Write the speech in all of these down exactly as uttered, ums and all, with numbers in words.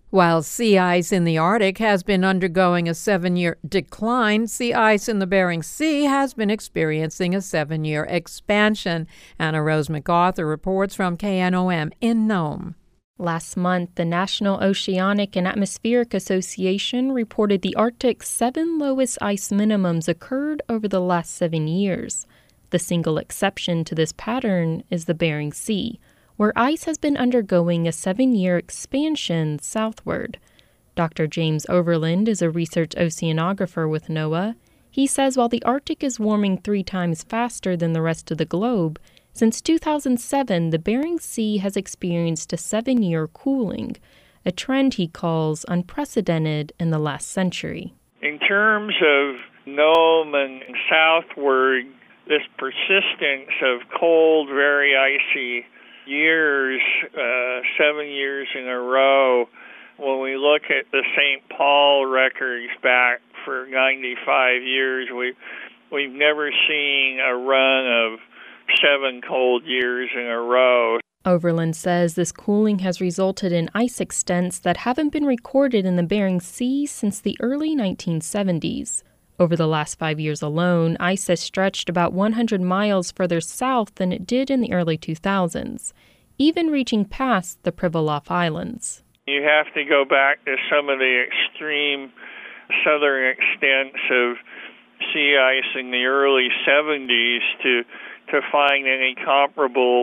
While sea ice in the Arctic has been undergoing a seven-year decline, sea ice in the Bering Sea has been experiencing a seven-year expansion. Anna Rose MacArthur reports from K N O M in Nome. Last month, the National Oceanic and Atmospheric Association reported the Arctic's seven lowest ice minimums occurred over the last seven years. The single exception to this pattern is the Bering Sea, where ice has been undergoing a seven-year expansion southward. Doctor James Overland is a research oceanographer with NOAA. He says while the Arctic is warming three times faster than the rest of the globe, since two thousand seven, the Bering Sea has experienced a seven-year cooling, a trend he calls unprecedented in the last century. In terms of Nome and southward, this persistence of cold, very icy years, uh, seven years in a row, when we look at the Saint Paul records back for ninety-five years, we, we've never seen a run of seven cold years in a row. Overland says this cooling has resulted in ice extents that haven't been recorded in the Bering Sea since the early nineteen seventies. Over the last five years alone, ice has stretched about one hundred miles further south than it did in the early two thousands, even reaching past the Pribilof Islands. You have to go back to some of the extreme southern extents of sea ice in the early seventies to to find any comparable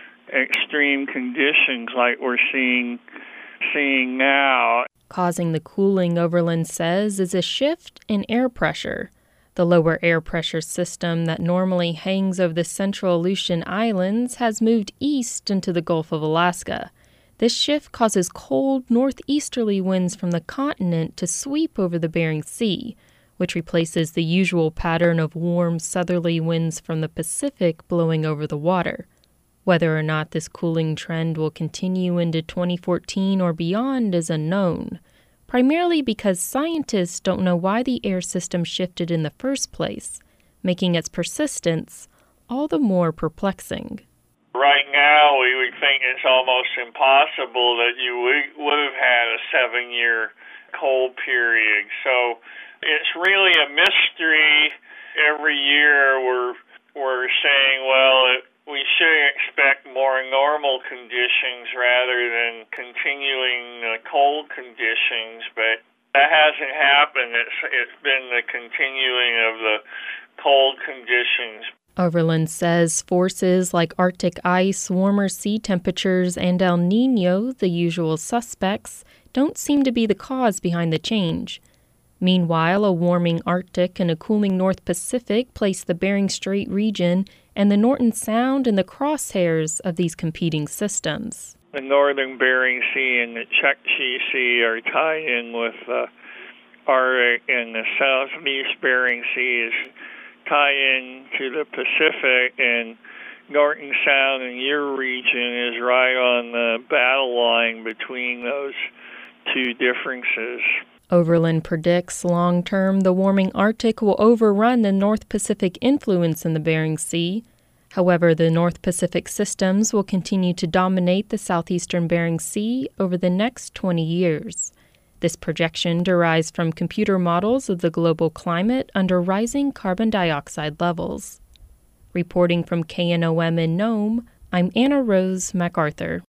extreme conditions like we're seeing seeing now. Causing the cooling, Overland says, is a shift in air pressure. The lower air pressure system that normally hangs over the central Aleutian Islands has moved east into the Gulf of Alaska. This shift causes cold northeasterly winds from the continent to sweep over the Bering Sea, which replaces the usual pattern of warm southerly winds from the Pacific blowing over the water. Whether or not this cooling trend will continue into twenty fourteen or beyond is unknown, primarily because scientists don't know why the air system shifted in the first place, making its persistence all the more perplexing. Right now, we would think it's almost impossible that you would, would have had a seven-year cold period. So it's really a mystery. Every year we're, we're saying, well, it, we should expect more normal conditions rather than continuing uh, cold conditions, but that hasn't happened. It's it's been the continuing of the cold conditions. Overland says forces like Arctic ice, warmer sea temperatures, and El Niño, the usual suspects, don't seem to be the cause behind the change. Meanwhile, a warming Arctic and a cooling North Pacific place the Bering Strait region and the Norton Sound in the crosshairs of these competing systems. The northern Bering Sea and the Chukchi Sea are tied in with the Arctic, and the southeast Bering Sea is tied in to the Pacific, and Norton Sound in your region is right on the battle line between those two differences. Overland predicts long-term the warming Arctic will overrun the North Pacific influence in the Bering Sea. However, the North Pacific systems will continue to dominate the southeastern Bering Sea over the next twenty years. This projection derives from computer models of the global climate under rising carbon dioxide levels. Reporting from K N O M in Nome, I'm Anna Rose MacArthur.